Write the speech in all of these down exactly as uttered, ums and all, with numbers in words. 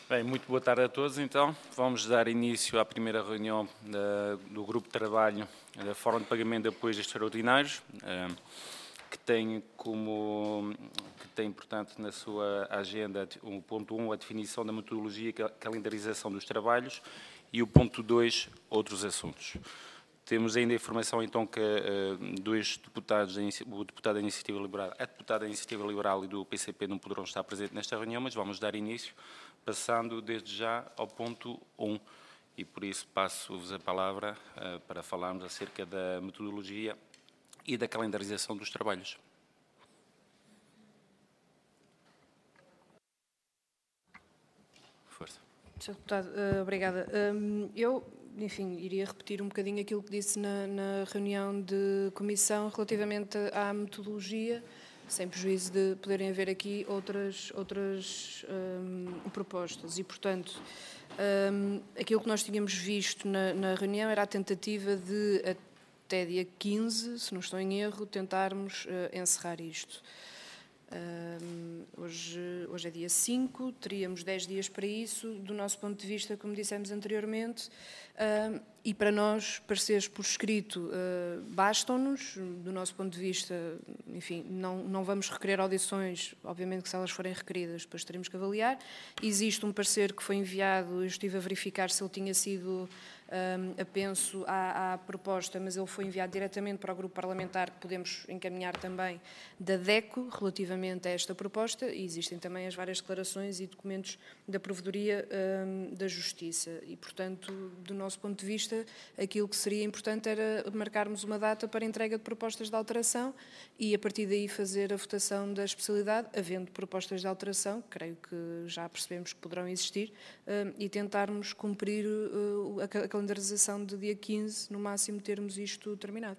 Bem, muito boa tarde a todos. Então, vamos dar início à primeira reunião da, do Grupo de Trabalho da Forma de Pagamento de Apoios Extraordinários, eh, que tem como, que tem, portanto, na sua agenda o ponto um, a definição da metodologia e calendarização dos trabalhos, e o ponto dois, outros assuntos. Temos ainda a informação, então, que uh, dois deputados, o deputado da Iniciativa Liberal, a deputada da Iniciativa Liberal e do P C P não poderão estar presentes nesta reunião, mas vamos dar início, passando desde já ao ponto um. E por isso passo-vos a palavra uh, para falarmos acerca da metodologia e da calendarização dos trabalhos. Força. senhor Deputado, uh, obrigada. Um, eu, enfim, iria repetir um bocadinho aquilo que disse na, na reunião de comissão relativamente à metodologia, sem prejuízo de poderem haver aqui outras, outras um, propostas. E, portanto, um, aquilo que nós tínhamos visto na, na reunião era a tentativa de, até dia quinze, se não estou em erro, tentarmos uh, encerrar isto. Um, hoje, hoje é dia cinco, teríamos dez dias para isso. Do nosso ponto de vista, como dissemos anteriormente, um, e para nós, pareceres por escrito, uh, bastam-nos. Do nosso ponto de vista, enfim, não, não vamos requerer audições, obviamente que se elas forem requeridas, depois teremos que avaliar. Existe um parecer que foi enviado, eu estive a verificar se ele tinha sido Um, apenso à, à proposta, mas ele foi enviado diretamente para o grupo parlamentar, que podemos encaminhar também, da DECO, relativamente a esta proposta, e existem também as várias declarações e documentos da Provedoria um, da Justiça. E, portanto, do nosso ponto de vista, aquilo que seria importante era marcarmos uma data para entrega de propostas de alteração e, a partir daí, fazer a votação da especialidade, havendo propostas de alteração, creio que já percebemos que poderão existir, um, e tentarmos cumprir uh, a calendarização de dia quinze, no máximo termos isto terminado.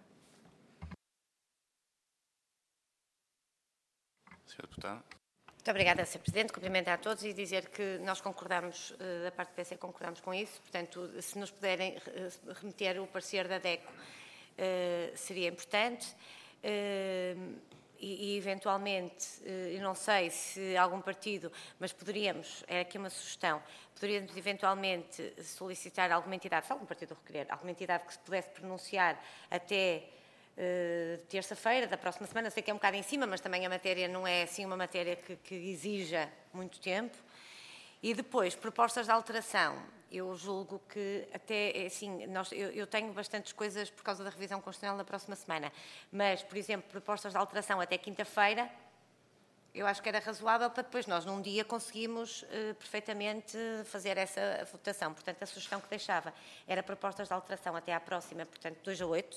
senhora Deputada. Muito obrigada, senhor Presidente. Cumprimentar a todos e dizer que nós concordamos, da parte do P C, concordamos com isso. Portanto, se nos puderem remeter o parecer da DECO, seria importante. E, e, eventualmente, eu não sei se algum partido, mas poderíamos, é aqui uma sugestão, poderíamos eventualmente solicitar a alguma entidade, se algum partido requerer, alguma entidade que se pudesse pronunciar até uh, terça-feira da próxima semana. Sei que é um bocado em cima, mas também a matéria não é assim uma matéria que, que exija muito tempo. E depois, propostas de alteração. Eu julgo que até, assim, nós, eu, eu tenho bastantes coisas por causa da revisão constitucional na próxima semana, mas, por exemplo, propostas de alteração até quinta-feira, eu acho que era razoável para depois nós, num dia, conseguimos uh, perfeitamente fazer essa votação. Portanto, a sugestão que deixava era propostas de alteração até à próxima, portanto, dois a oito.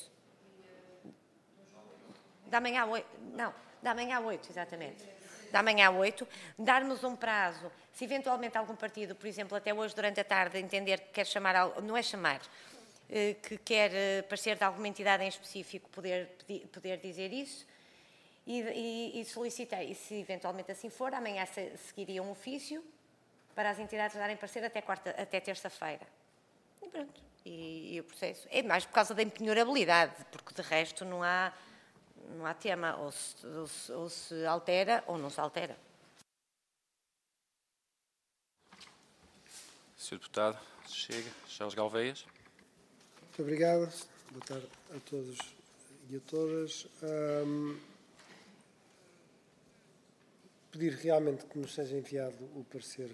Da manhã a oito, não, da manhã a oito, exatamente. Da manhã a oito, darmos um prazo, se eventualmente algum partido, por exemplo, até hoje durante a tarde, entender que quer chamar, não é chamar, que quer parecer de alguma entidade em específico, poder, poder dizer isso, e, e, e solicitei, e se eventualmente assim for, amanhã seguiria um ofício para as entidades darem parecer até, quarta, até terça-feira. E pronto, e, e o processo. É mais por causa da impenhorabilidade, porque de resto não há... Não há tema, ou se, ou, se, ou se altera ou não se altera. senhor Deputado, chega. Charles Galveias. Muito obrigado. Boa tarde a todos e a todas. Um, pedir realmente que nos seja enviado o parecer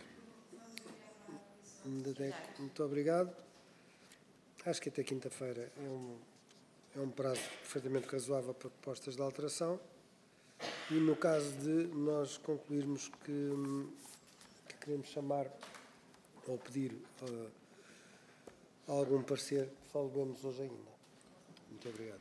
da DECO. Muito obrigado. Acho que até quinta-feira é um... É um prazo perfeitamente razoável para propostas de alteração e, no caso de nós concluirmos que, que queremos chamar ou pedir uh, algum parecer, falemos hoje ainda. Muito obrigado.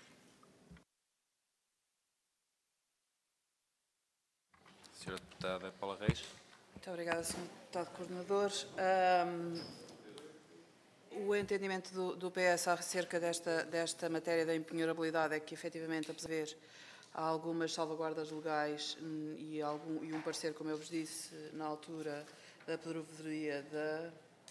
senhora Deputada Paula Reis. Muito obrigada, senhor Deputado Coordenador. Um... O entendimento do, do P S acerca desta, desta matéria da impenhorabilidade é que, efetivamente, apesar de haver algumas salvaguardas legais e, algum, e um parecer, como eu vos disse, na altura da Provedoria da...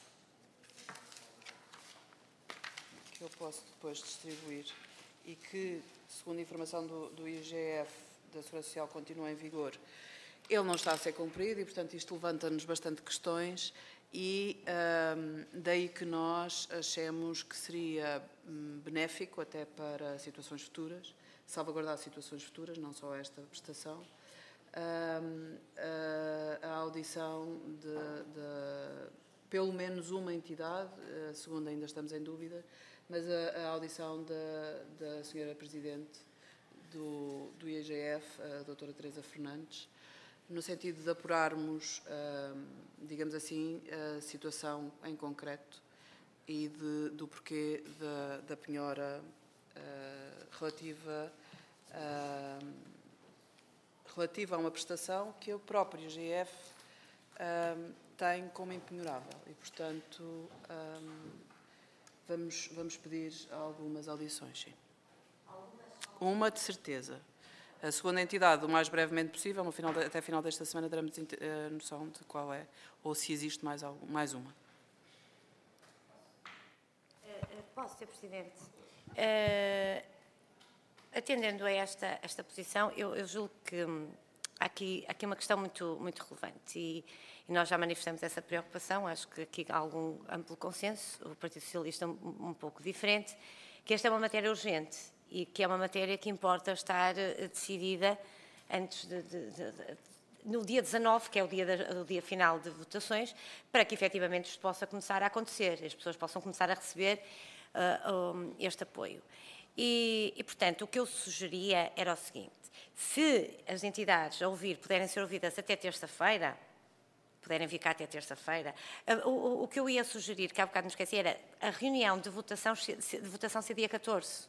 que eu posso depois distribuir e que, segundo a informação do, do I G F, da Segurança Social, continua em vigor, ele não está a ser cumprido e, portanto, isto levanta-nos bastante questões e um, daí que nós achemos que seria um, benéfico até para situações futuras, salvaguardar situações futuras, não só esta prestação, um, a, a audição de, de pelo menos uma entidade, a segunda ainda estamos em dúvida, mas a, a audição da, da senhora Presidente do, do I E G F, a doutora Teresa Fernandes, no sentido de apurarmos, digamos assim, a situação em concreto e de, do porquê da, da penhora relativa, relativa a uma prestação que o próprio I E G F tem como impenhorável e, portanto, vamos, vamos pedir algumas audições, sim. Uma de certeza. A segunda entidade, o mais brevemente possível, no final de, até final desta semana teremos a noção de qual é, ou se existe mais, algum, mais uma. Posso, senhor Presidente? Uh, atendendo a esta, esta posição, eu, eu julgo que há aqui, há aqui uma questão muito, muito relevante e, e nós já manifestamos essa preocupação, acho que aqui há algum amplo consenso, o Partido Socialista um, um pouco diferente, que esta é uma matéria urgente e que é uma matéria que importa estar decidida antes de, de, de, de, no dia dezanove, que é o dia, de, o dia final de votações, para que efetivamente isto possa começar a acontecer, as pessoas possam começar a receber uh, um, este apoio. E, e, portanto, o que eu sugeria era o seguinte, se as entidades a ouvir puderem ser ouvidas até terça-feira, puderem ficar até terça-feira, uh, o, o que eu ia sugerir, que há bocado me esqueci, era a reunião de votação, de votação ser dia catorze.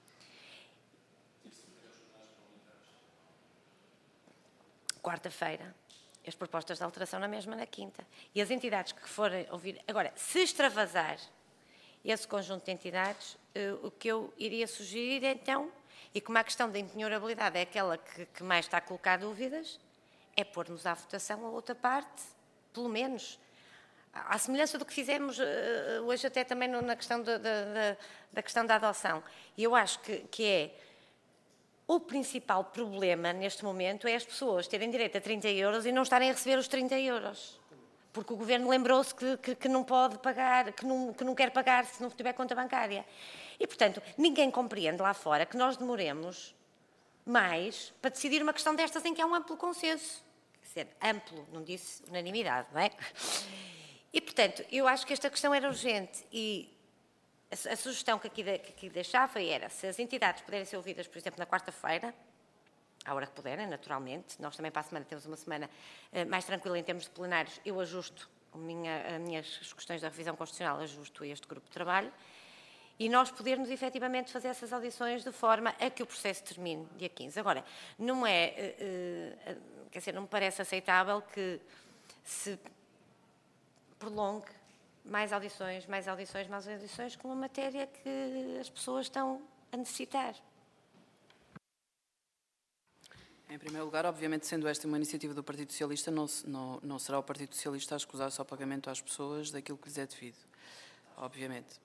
Quarta-feira, as propostas de alteração na mesma na quinta. E as entidades que forem ouvir... Agora, se extravasar esse conjunto de entidades, uh, o que eu iria sugerir, então, e como a questão da empenhorabilidade é aquela que, que mais está a colocar dúvidas, é pôr-nos à votação a outra parte, pelo menos. À semelhança do que fizemos uh, hoje até também no, na questão da, da, da questão da adoção. E eu acho que, que é... O principal problema neste momento é as pessoas terem direito a trinta euros e não estarem a receber os trinta euros. Porque o Governo lembrou-se que, que, que não pode pagar, que não, que não quer pagar se não tiver conta bancária. E, portanto, ninguém compreende lá fora que nós demoremos mais para decidir uma questão destas em que há um amplo consenso. Quer dizer, amplo, não disse unanimidade, não é? E, portanto, eu acho que esta questão era urgente e a, a sugestão que aqui, que aqui deixava era, se as entidades puderem ser ouvidas, por exemplo, na quarta-feira, à hora que puderem, naturalmente, nós também para a semana temos uma semana uh, mais tranquila em termos de plenários, eu ajusto a minha, as minhas questões da revisão constitucional, ajusto a este grupo de trabalho, e nós podermos efetivamente fazer essas audições de forma a que o processo termine dia quinze. Agora, não é, uh, uh, quer dizer, não me parece aceitável que se prolongue mais audições, mais audições, mais audições, com uma matéria que as pessoas estão a necessitar. Em primeiro lugar, obviamente, sendo esta uma iniciativa do Partido Socialista, não, não, não será o Partido Socialista a escusar-se ao pagamento às pessoas daquilo que lhes é devido, obviamente.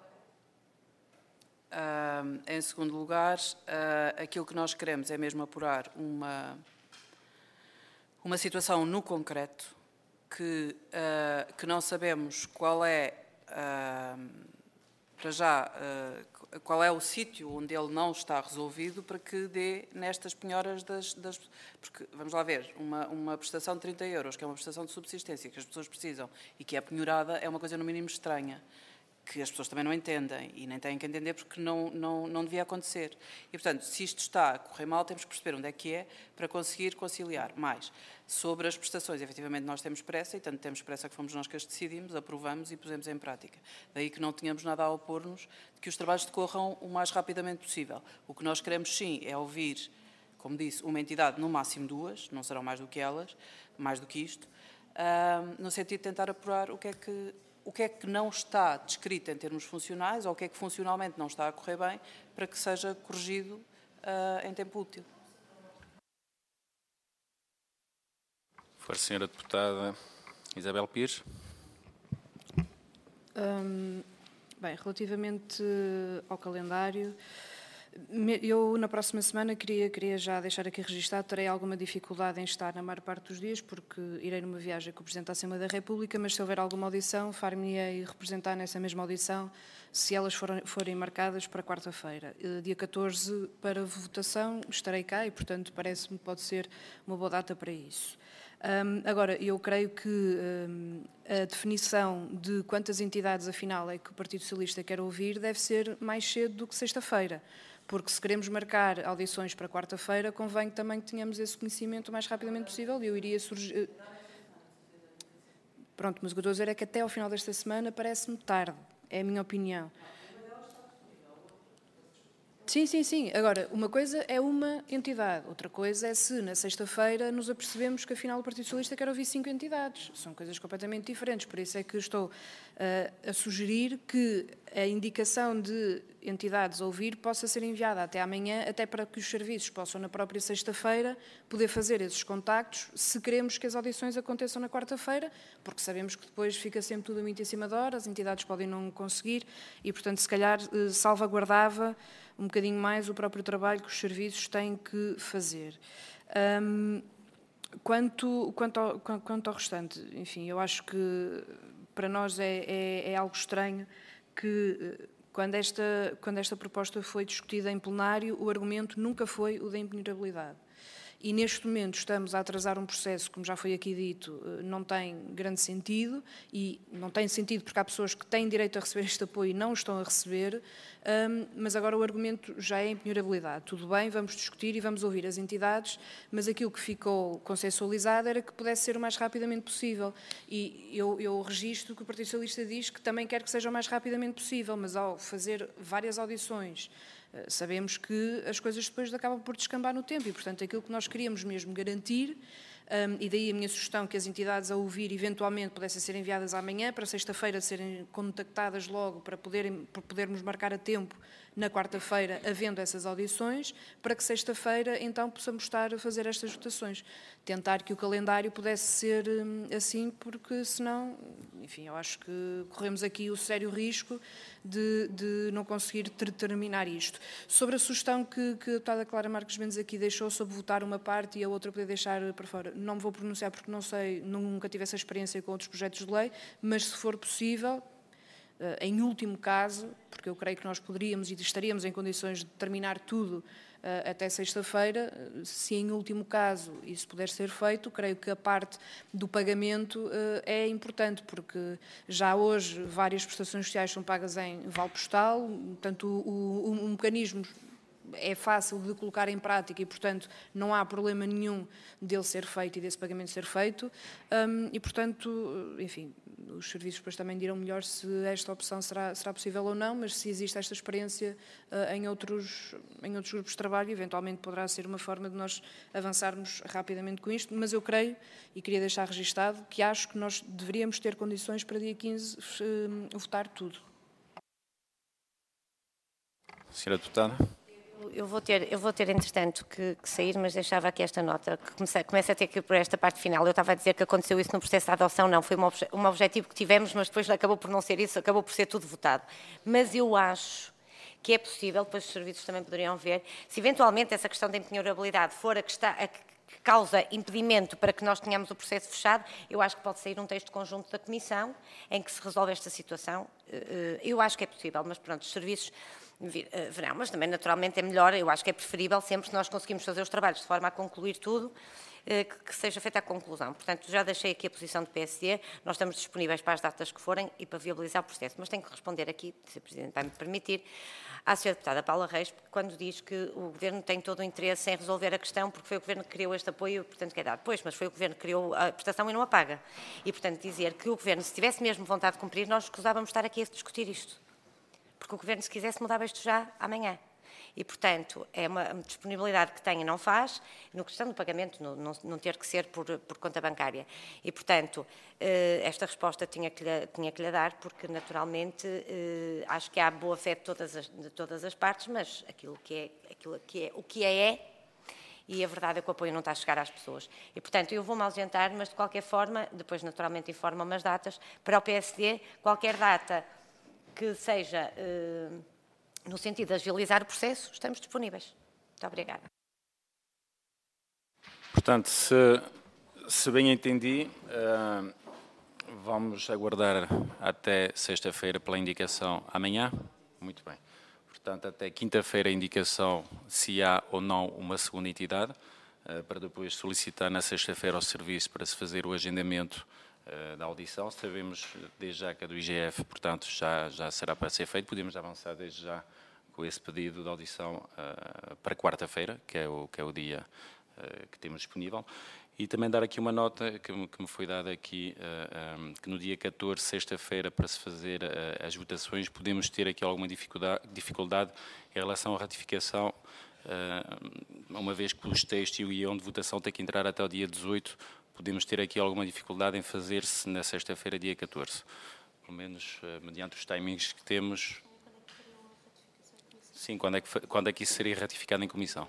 Uh, em segundo lugar, uh, aquilo que nós queremos é mesmo apurar uma, uma situação no concreto, que, uh, que não sabemos qual é, uh, para já, uh, qual é o sítio onde ele não está resolvido para que dê nestas penhoras das... das porque, vamos lá ver, uma, uma prestação de trinta euros, que é uma prestação de subsistência que as pessoas precisam e que é penhorada, é uma coisa no mínimo estranha, que as pessoas também não entendem e nem têm que entender porque não, não, não devia acontecer. E, portanto, se isto está a correr mal, temos que perceber onde é que é para conseguir conciliar. Mais, sobre as prestações, efetivamente nós temos pressa e tanto temos pressa que fomos nós que as decidimos, aprovamos e pusemos em prática. Daí que não tínhamos nada a opor-nos de que os trabalhos decorram o mais rapidamente possível. O que nós queremos, sim, é ouvir, como disse, uma entidade, no máximo duas, não serão mais do que elas, mais do que isto, no sentido de tentar apurar o que é que o que é que não está descrito em termos funcionais ou o que é que funcionalmente não está a correr bem para que seja corrigido uh, em tempo útil. For a senhora deputada Isabel Pires. Hum, bem, relativamente ao calendário, Eu, na próxima semana, queria, queria já deixar aqui registado, terei alguma dificuldade em estar na maior parte dos dias, porque irei numa viagem com o Presidente da Assembleia da República, mas se houver alguma audição, far-me-ei representar nessa mesma audição, se elas forem, forem marcadas para quarta-feira. Dia catorze, para votação, estarei cá e, portanto, parece-me que pode ser uma boa data para isso. Um, agora, eu creio que um, a definição de quantas entidades, afinal, é que o Partido Socialista quer ouvir deve ser mais cedo do que sexta-feira, porque se queremos marcar audições para quarta-feira, convém também que tenhamos esse conhecimento o mais rapidamente possível e eu iria surgir... Pronto, mas o que eu estou a dizer é que até ao final desta semana parece-me tarde, é a minha opinião. Sim, sim, sim. Agora, uma coisa é uma entidade, outra coisa é se na sexta-feira nos apercebemos que afinal o Partido Socialista quer ouvir cinco entidades. São coisas completamente diferentes, por isso é que estou uh, a sugerir que a indicação de entidades a ouvir possa ser enviada até amanhã, até para que os serviços possam na própria sexta-feira poder fazer esses contactos, se queremos que as audições aconteçam na quarta-feira, porque sabemos que depois fica sempre tudo muito em cima da hora, as entidades podem não conseguir e, portanto, se calhar uh, salvaguardava um bocadinho mais o próprio trabalho que os serviços têm que fazer. Um, quanto, quanto, ao, quanto ao restante, enfim, eu acho que para nós é, é, é algo estranho que quando esta, quando esta proposta foi discutida em plenário, o argumento nunca foi o da impenhorabilidade. E neste momento estamos a atrasar um processo, como já foi aqui dito, não tem grande sentido, e não tem sentido porque há pessoas que têm direito a receber este apoio e não o estão a receber, um, mas agora o argumento já é a impenhorabilidade. Tudo bem, vamos discutir e vamos ouvir as entidades, mas aquilo que ficou consensualizado era que pudesse ser o mais rapidamente possível. E eu, eu registro que o Partido Socialista diz que também quer que seja o mais rapidamente possível, mas ao fazer várias audições, sabemos que as coisas depois acabam por descambar no tempo e, portanto, aquilo que nós queríamos mesmo garantir, um, e daí a minha sugestão que as entidades a ouvir eventualmente pudessem ser enviadas amanhã, para sexta-feira serem contactadas logo para, poderem, para podermos marcar a tempo na quarta-feira, havendo essas audições, para que sexta-feira, então, possamos estar a fazer estas votações. Tentar que o calendário pudesse ser hum, assim, porque senão, enfim, eu acho que corremos aqui o sério risco de, de não conseguir ter, terminar isto. Sobre a sugestão que, que a deputada Clara Marques Mendes aqui deixou sobre votar uma parte e a outra poder deixar para fora, não me vou pronunciar porque não sei, nunca tive essa experiência com outros projetos de lei, mas se for possível, em último caso, porque eu creio que nós poderíamos e estaríamos em condições de terminar tudo até sexta-feira, se em último caso isso puder ser feito, creio que a parte do pagamento é importante, porque já hoje várias prestações sociais são pagas em vale postal, portanto o, o, o mecanismo é fácil de colocar em prática e, portanto, não há problema nenhum dele ser feito e desse pagamento ser feito. Um, e, portanto, enfim, os serviços depois também dirão melhor se esta opção será, será possível ou não, mas se existe esta experiência uh, em, outros, em outros grupos de trabalho, eventualmente poderá ser uma forma de nós avançarmos rapidamente com isto, mas eu creio, e queria deixar registado, que acho que nós deveríamos ter condições para dia quinze uh, votar tudo. Senhora Deputada. Eu vou ter, eu vou ter entretanto, que, que sair, mas deixava aqui esta nota, que comecei, começa a ter que ir por esta parte final. Eu estava a dizer que aconteceu isso no processo de adoção, não, foi um, obje, um objetivo que tivemos, mas depois acabou por não ser isso, acabou por ser tudo votado. Mas eu acho que é possível, depois os serviços também poderiam ver, se eventualmente essa questão da impenhorabilidade for a que, está, a que causa impedimento para que nós tenhamos o processo fechado, eu acho que pode sair um texto conjunto da Comissão em que se resolve esta situação. Eu acho que é possível, mas pronto, os serviços verão, mas também naturalmente é melhor, eu acho que é preferível sempre que nós conseguimos fazer os trabalhos de forma a concluir tudo, que seja feita a conclusão. Portanto, já deixei aqui a posição do P S D, nós estamos disponíveis para as datas que forem e para viabilizar o processo, mas tenho que responder aqui, se o Presidente vai me permitir, à senhora Deputada Paula Reis, quando diz que o Governo tem todo o interesse em resolver a questão, porque foi o Governo que criou este apoio, portanto, quer dar. Pois, mas foi o Governo que criou a prestação e não a paga. E, portanto, dizer que o Governo, se tivesse mesmo vontade de cumprir, nós escusávamos estar aqui a discutir isto. Porque o Governo, se quisesse, mudava isto já amanhã. E, portanto, é uma disponibilidade que tem e não faz, no questão do pagamento, não, não, não ter que ser por, por conta bancária. E, portanto, esta resposta tinha que lhe, tinha que lhe dar, porque, naturalmente, acho que há boa fé de todas as, de todas as partes, mas aquilo que é, aquilo que é, o que é, é, e a verdade é que o apoio não está a chegar às pessoas. E, portanto, eu vou-me ausentar, mas, de qualquer forma, depois, naturalmente, informo-me as datas, para o P S D, qualquer data que seja eh, no sentido de agilizar o processo, estamos disponíveis. Muito obrigada. Portanto, se, se bem entendi, uh, vamos aguardar até sexta-feira pela indicação amanhã. Muito bem. Portanto, até quinta-feira a indicação se há ou não uma segunda entidade, uh, para depois solicitar na sexta-feira ao serviço para se fazer o agendamento uh, da audição. Sabemos desde já que a do I G F, portanto, já, já será para ser feito. Podemos avançar desde já com esse pedido de audição uh, para quarta-feira, que, é o, que é o dia uh, que temos disponível. E também dar aqui uma nota que, que me foi dada aqui, uh, um, que no dia catorze, sexta-feira, para se fazer uh, as votações, podemos ter aqui alguma dificuldade, dificuldade em relação à ratificação, uh, uma vez que os textos e o guião de votação têm que entrar até o dia dezoito, podemos ter aqui alguma dificuldade em fazer-se na sexta-feira, dia catorze. Pelo menos, uh, mediante os timings que temos. Sim, quando é que, quando é que isso seria ratificado em comissão?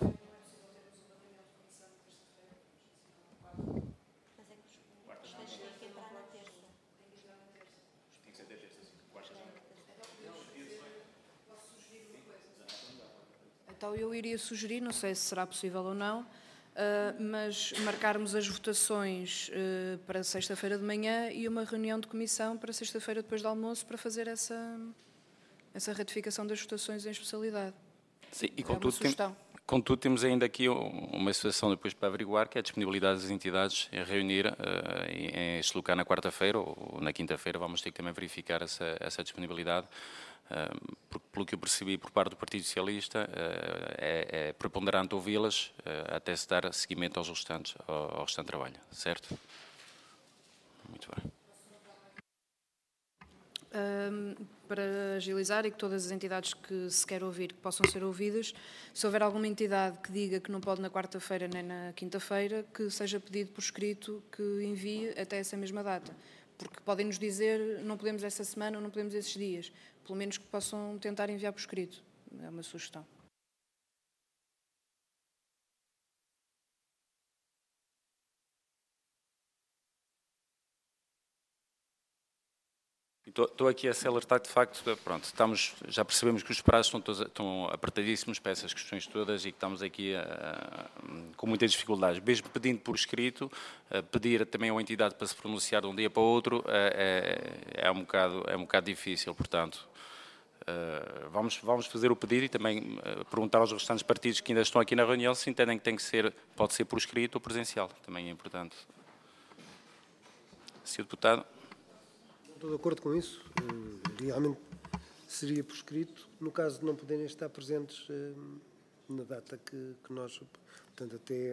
Então eu iria sugerir, não sei se será possível ou não, uh, mas marcarmos as votações uh, para sexta-feira de manhã e uma reunião de comissão para sexta-feira depois do almoço para fazer essa, essa ratificação das votações em especialidade. Sim, e é contudo, tem, contudo temos ainda aqui uma situação depois para averiguar, que é a disponibilidade das entidades em reunir, uh, em, em se locar na quarta-feira ou na quinta-feira. Vamos ter que também verificar essa, essa disponibilidade. Uh, porque, pelo que eu percebi por parte do Partido Socialista, uh, é, é preponderante ouvi-las uh, até se dar seguimento aos restantes, ao, ao restante trabalho, certo? Muito bem. Um, para agilizar e que todas as entidades que se quer ouvir que possam ser ouvidas, se houver alguma entidade que diga que não pode na quarta-feira nem na quinta-feira, que seja pedido por escrito que envie até essa mesma data. Porque podem nos dizer não podemos essa semana ou não podemos esses dias. Pelo menos que possam tentar enviar por escrito. É uma sugestão. Estou aqui a se alertar, de facto, pronto, estamos, já percebemos que os prazos estão, todos, estão apertadíssimos para essas questões todas e que estamos aqui a, com muitas dificuldades. Mesmo pedindo por escrito, pedir também a uma entidade para se pronunciar de um dia para o outro é, é, um, bocado, é um bocado difícil, portanto, vamos, vamos fazer o pedido e também perguntar aos restantes partidos que ainda estão aqui na reunião se entendem que tem que ser, pode ser por escrito ou presencial, também é importante. senhor Deputado. Estou de acordo com isso. Realmente seria por escrito, no caso de não poderem estar presentes na data que, que nós, portanto, até,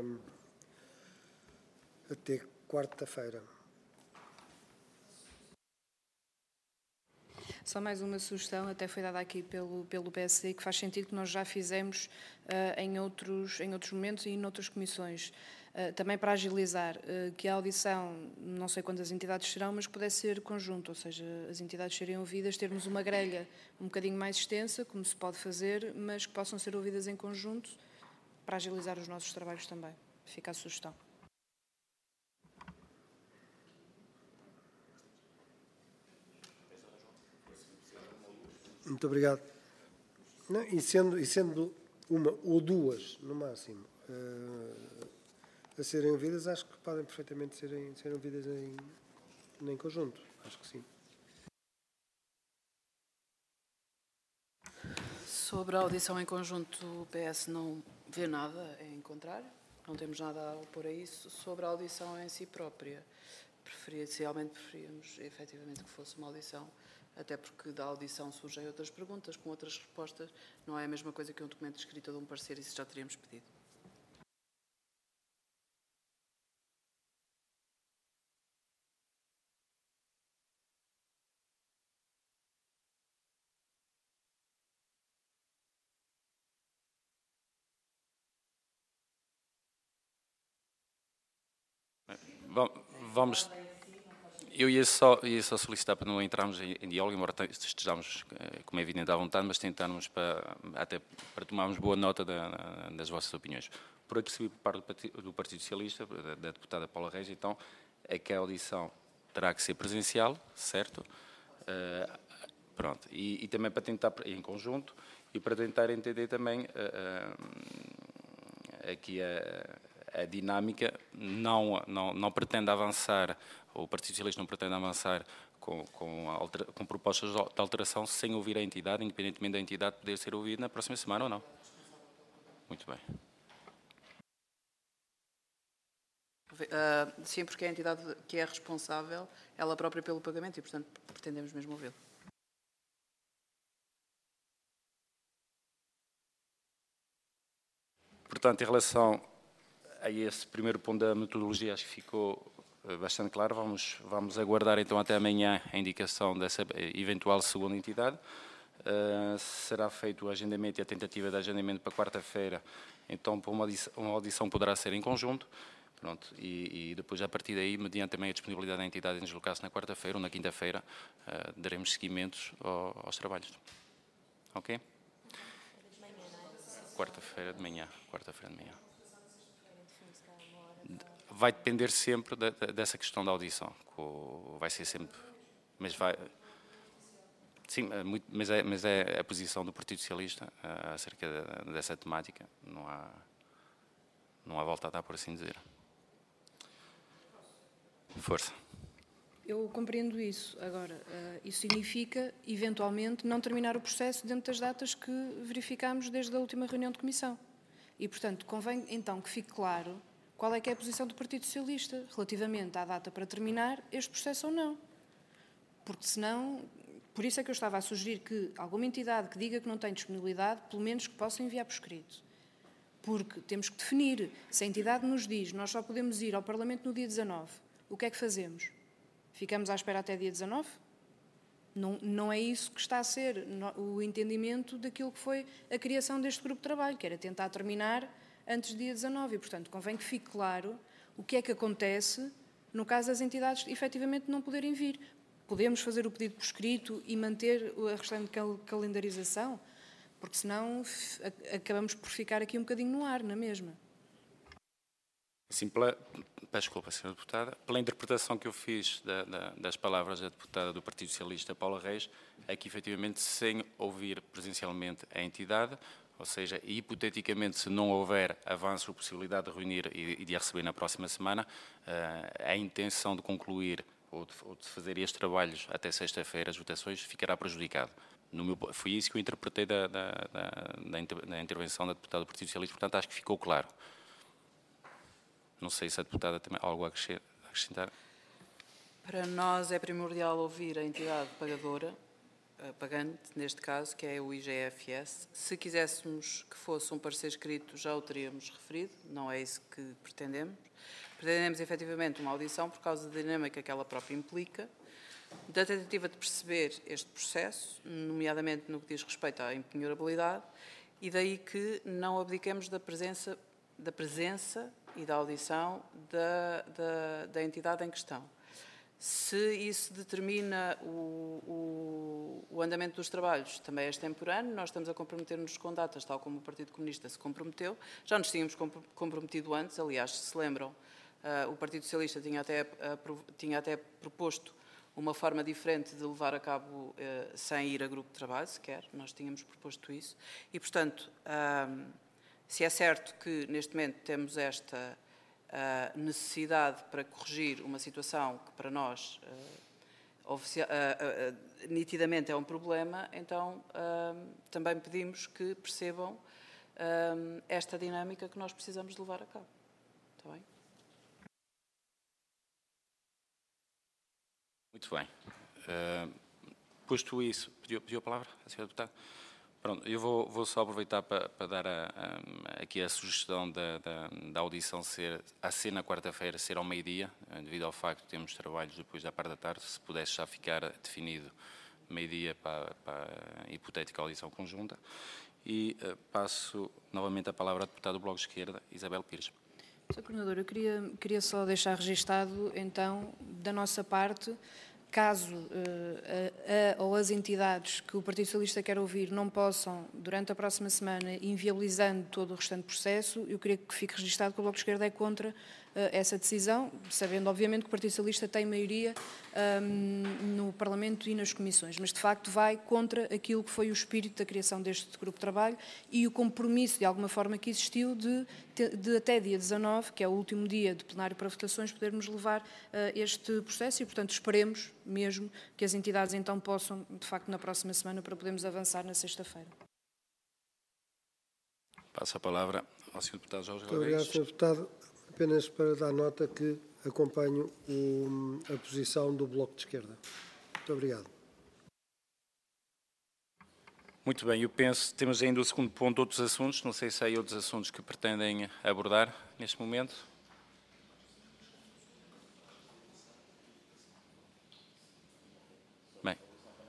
até quarta-feira. Só mais uma sugestão, até foi dada aqui pelo, pelo P S D, que faz sentido que nós já fizemos uh, em, outros, em outros momentos e em outras comissões. Uh, também para agilizar, uh, que a audição, não sei quantas entidades serão, mas que pudesse ser conjunto, ou seja, as entidades serem ouvidas, termos uma grelha um bocadinho mais extensa, como se pode fazer, mas que possam ser ouvidas em conjunto, para agilizar os nossos trabalhos também. Fica a sugestão. Muito obrigado. Não, e, sendo, e sendo uma ou duas, no máximo, uh, a serem ouvidas, acho que podem perfeitamente serem, serem ouvidas em, em conjunto. Acho que sim. Sobre a audição em conjunto, o P S não vê nada em contrário. Não temos nada a opor a isso. Sobre a audição em si própria, preferencialmente preferíamos, efetivamente, que fosse uma audição, até porque da audição surgem outras perguntas, com outras respostas. Não é a mesma coisa que um documento escrito de um parecer, isso já teríamos pedido. Vamos, eu ia só, ia só solicitar para não entrarmos em, em diálogo, embora estejamos, como é evidente, à vontade, mas tentarmos para, até para tomarmos boa nota da, das vossas opiniões. Por aqui recebi por parte do Partido Socialista, da, da deputada Paula Reis, então, é que a audição terá que ser presencial, certo? Uh, pronto, e, e também para tentar, em conjunto, e para tentar entender também uh, uh, aqui a, a dinâmica, não, não, não pretende avançar, o Partido Socialista não pretende avançar com, com, altera, com propostas de alteração sem ouvir a entidade, independentemente da entidade poder ser ouvida na próxima semana ou não. Muito bem. Uh, sim, porque é a entidade que é responsável, ela própria, pelo pagamento e, portanto, pretendemos mesmo ouvi-lo. Portanto, em relação a esse primeiro ponto da metodologia, acho que ficou bastante claro. Vamos, vamos aguardar então até amanhã a indicação dessa eventual segunda entidade. Uh, será feito o agendamento e a tentativa de agendamento para quarta-feira, então para uma audição, uma audição poderá ser em conjunto. Pronto, e, e depois, a partir daí, mediante também a disponibilidade da entidade em deslocar-se na quarta-feira ou na quinta-feira, uh, daremos seguimentos ao, aos trabalhos. Ok? Quarta-feira de manhã. Quarta-feira de manhã. Vai depender sempre da, da, dessa questão da audição. Vai ser sempre... Mas vai... Sim, mas é, mas é a posição do Partido Socialista uh, acerca de, dessa temática. Não há, não há volta a dar, por assim dizer. Força. Eu compreendo isso. Agora, uh, isso significa, eventualmente, não terminar o processo dentro das datas que verificámos desde a última reunião de comissão. E, portanto, convém então que fique claro qual é que é a posição do Partido Socialista relativamente à data para terminar este processo ou não. Porque, senão, por isso é que eu estava a sugerir que alguma entidade que diga que não tem disponibilidade, pelo menos que possa enviar por escrito. Porque temos que definir, se a entidade nos diz nós só podemos ir ao Parlamento no dia dezanove, o que é que fazemos? Ficamos à espera até dia dezanove? Não, não é isso que está a ser o entendimento daquilo que foi a criação deste grupo de trabalho, que era tentar terminar antes do dia dezanove. E, portanto, convém que fique claro o que é que acontece no caso das entidades efetivamente não poderem vir. Podemos fazer o pedido por escrito e manter a restante cal calendarização? Porque senão acabamos por ficar aqui um bocadinho no ar, na mesma. Sim, pela, peço desculpa, senhora Deputada, pela interpretação que eu fiz da, da, das palavras da Deputada do Partido Socialista, Paula Reis, é que efetivamente sem ouvir presencialmente a entidade, ou seja, hipoteticamente se não houver avanço ou possibilidade de reunir e, e de a receber na próxima semana, uh, a intenção de concluir ou de, ou de fazer estes trabalhos até sexta-feira, as votações, ficará prejudicado. No meu, foi isso que eu interpretei da, da, da, da intervenção da Deputada do Partido Socialista, portanto acho que ficou claro. Não sei se a deputada tem algo a acrescentar. Para nós é primordial ouvir a entidade pagadora, a pagante, neste caso, que é o I G F S. Se quiséssemos que fosse um parecer escrito, já o teríamos referido, não é isso que pretendemos. Pretendemos, efetivamente, uma audição por causa da dinâmica que ela própria implica, da tentativa de perceber este processo, nomeadamente no que diz respeito à impenhorabilidade, e daí que não abdiquemos da presença, da presença e da audição da, da, da entidade em questão. Se isso determina o, o, o andamento dos trabalhos, também é extemporâneo, nós estamos a comprometer-nos com datas, tal como o Partido Comunista se comprometeu. Já nos tínhamos comprometido antes, aliás, se se lembram, uh, o Partido Socialista tinha até, uh, tinha até proposto uma forma diferente de levar a cabo uh, sem ir a grupo de trabalho, sequer, nós tínhamos proposto isso. E, portanto, uh, se é certo que neste momento temos esta uh, necessidade para corrigir uma situação que para nós uh, uh, uh, nitidamente é um problema, então uh, também pedimos que percebam uh, esta dinâmica que nós precisamos de levar a cabo. Está bem? Muito bem. Uh, posto isso, pediu, pediu a palavra a senhora deputada? Pronto, eu vou, vou só aproveitar para, para dar a, a, aqui a sugestão da, da, da audição ser, a ser na quarta-feira, ser ao meio-dia, devido ao facto de termos trabalhos depois da parte da tarde, se pudesse já ficar definido meio-dia para, para a hipotética audição conjunta. E uh, passo novamente a palavra à deputada do Bloco de Esquerda, Isabel Pires. senhor Coordenador, eu queria, queria só deixar registado, então, da nossa parte, caso uh, a, a, ou as entidades que o Partido Socialista quer ouvir não possam, durante a próxima semana, inviabilizando todo o restante processo, eu queria que fique registado que o Bloco de Esquerda é contra essa decisão, sabendo obviamente que o Partido Socialista tem maioria um, no Parlamento e nas comissões, mas de facto vai contra aquilo que foi o espírito da criação deste grupo de trabalho e o compromisso de alguma forma que existiu de, de até dia dezanove, que é o último dia de plenário para votações, podermos levar uh, este processo e, portanto, esperemos mesmo que as entidades então possam, de facto, na próxima semana para podermos avançar na sexta-feira. Passo a palavra ao senhor Deputado Jorge Muito obrigado, senhor Deputado. Apenas para dar nota que acompanho o, a posição do Bloco de Esquerda. Muito obrigado. Muito bem, eu penso que temos ainda o segundo ponto, outros assuntos. Não sei se há outros assuntos que pretendem abordar neste momento. Bem.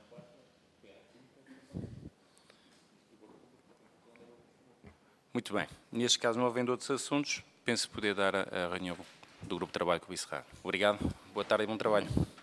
Muito bem. Neste caso, não havendo outros assuntos, penso poder dar a, a reunião do Grupo de Trabalho com o encerrar. Obrigado, boa tarde e bom trabalho.